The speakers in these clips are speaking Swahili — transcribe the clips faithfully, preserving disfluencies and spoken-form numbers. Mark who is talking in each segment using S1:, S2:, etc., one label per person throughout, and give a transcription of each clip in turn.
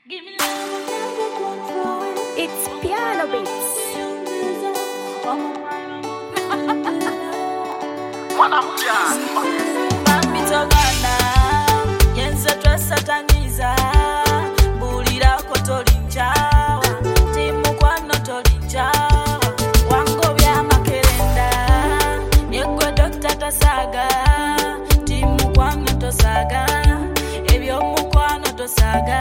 S1: Give me love.
S2: It's Piano Beats.
S1: Mami togana, yenze twesataniza, bulira ko tolinjawa, timu kwano tolinjawa, wango bya makerenda, yegwe Doctor Tasaga, timu kwano tosaga, ebyo mukwano tosaga.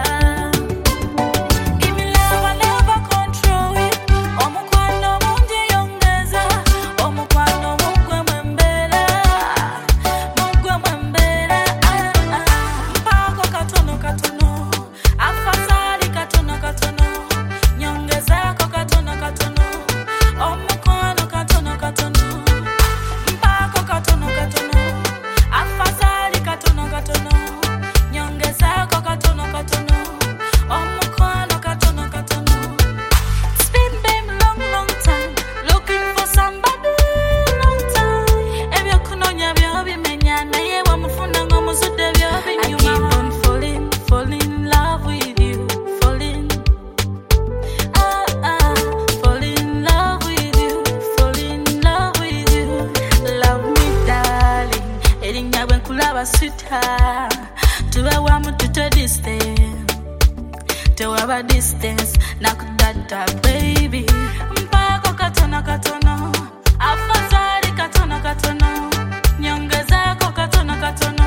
S1: Sweetheart, to a woman to the distance, to our distance, knock that baby. Mpako katona katona, afadhali katona katona, nyongeza ko katona katona.